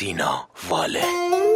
سینا واله.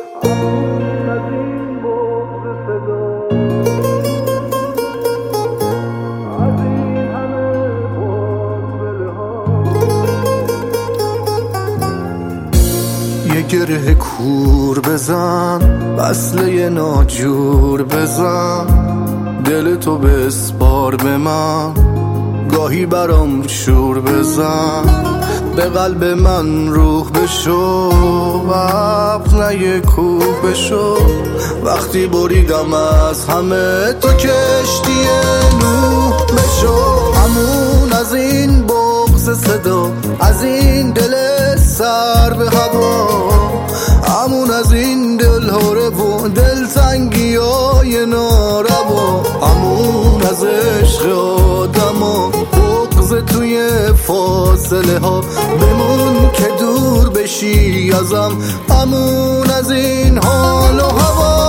یه گره کور بزن، وصله ناجور بزن، دل تو بسپار به من، گاهی برام شور بزن، به قلب من روح بشو، ابر نه کوه بشو، وقتی بریدم از همه تو کشتی نوح بشو. همون از این بغض صدا، از این دل سر به هوا، همون از این دل هاره و دل تنگی های ناروا، همون از عشق آدم ها بغض توی فاصله ها، بمون که دور بشی ازم، همون از این حال و هوا.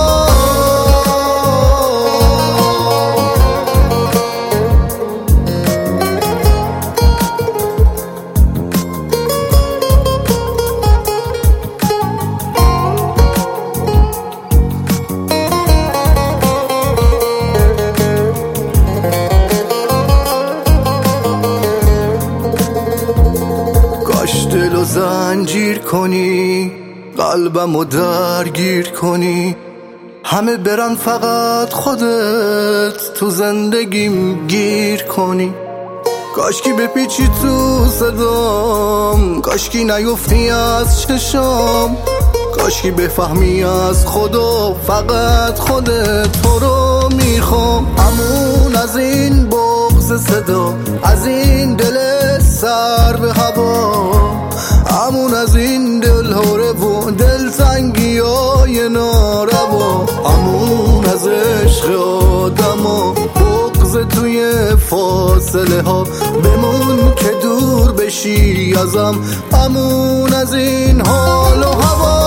دلو زنجیر کنی، قلبمو درگیر کنی، همه برن فقط خودت تو زندگیم گیر کنی. کاشکی بپیچی تو صدام، کاشکی نیفتی از چشام، کاشکی بفهمی از خدا فقط خودت تو رو میخوام. همون از این بغض صدا، از این دل سر به هوا، همون از این دل هاره و دل تنگی های ناروا، همون از عشق آدم ها بغض توی فاصله ها، بمون که دور بشی ازم، همون از این حال و هوا.